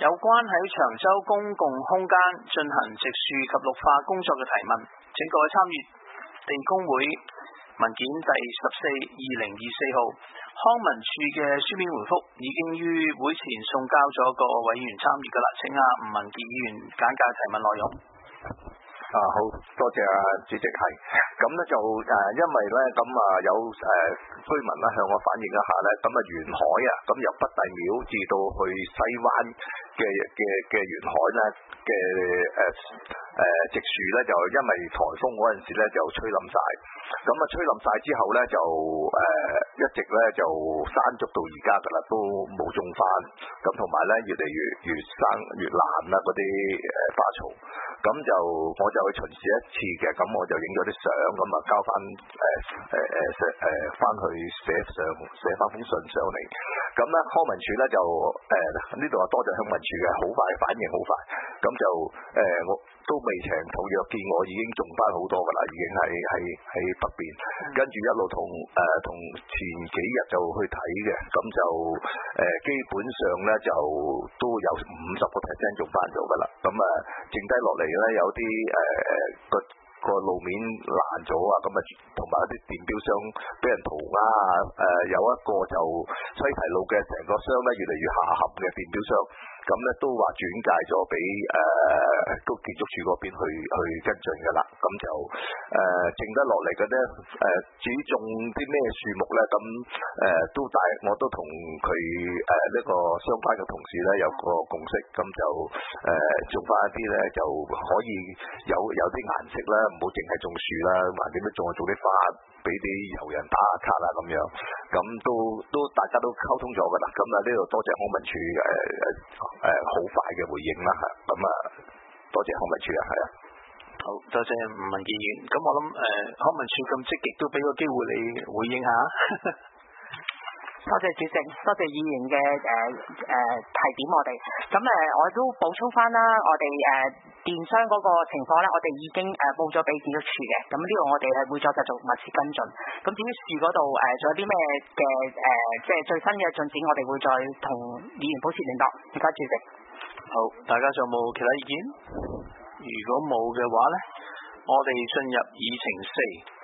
有關喺長洲公共空間進行植樹及綠化工作嘅提問，請各位參與地工會文件第14/2024號。康文署嘅書面回覆已經於會前送交咗各委員參與㗎啦。請吳文傑議員簡介提問內容。 好多謝主席。係咁咧就因為咧咁有居民咧向我反映一下咧，咁沿海咁由北帝廟至到去西灣嘅沿海咧嘅植樹咧，就因為颱風嗰陣時咧就吹冧晒，咁吹冧晒之後咧就一直咧就山竹到而家㗎啦，都冇種翻，咁同埋咧越嚟越生越爛啦嗰啲花草，咁就我就去巡視一次嘅，咁我就影咗啲相，咁交翻翻去寫翻封信上嚟，咁咧康文署咧就呢度多謝康文署嘅，好快反應好快，咁就我都未長途約見，我已經種翻好多㗎啦，已經喺北邊，跟住一路同前幾日就去睇嘅，咁就基本上咧就都有50% 種翻咗㗎啦，咁剩低落嚟咧有啲個路面爛咗咁同埋啲電錶箱俾人塗鴉有一個就西堤路嘅成個箱咧越嚟越下陷嘅電錶箱，咁咧都話轉介咗俾建築署嗰邊去跟進㗎啦，咁就剩得落嚟嘅咧至於種啲咩樹木咧，咁我都同佢呢個相關嘅同事咧有個共識，咁就種翻一啲咧就可以有啲顏色啦，唔好淨係種樹啦，或者種啲花俾啲遊人打下卡啦咁樣，咁都大家都溝通咗㗎啦，咁呢度多謝康文署好快嘅回應啦，咁多謝康文署係啊。 好多謝吳文傑議員，咁我諗康文署咁積極，都俾個機會你回應下。 多謝主席，多謝議員嘅提點我哋。咁我都補充翻啦，我哋電商嗰個情況咧，我哋已經報咗俾建築署嘅。咁呢個我哋係會再繼續密切跟進。咁至於樹嗰度仲有啲咩嘅即係最新嘅進展，我哋會再同議員保持聯絡。唔該主席。 好，大家仲有冇其他意見？如果冇嘅話咧，我哋進入議程4。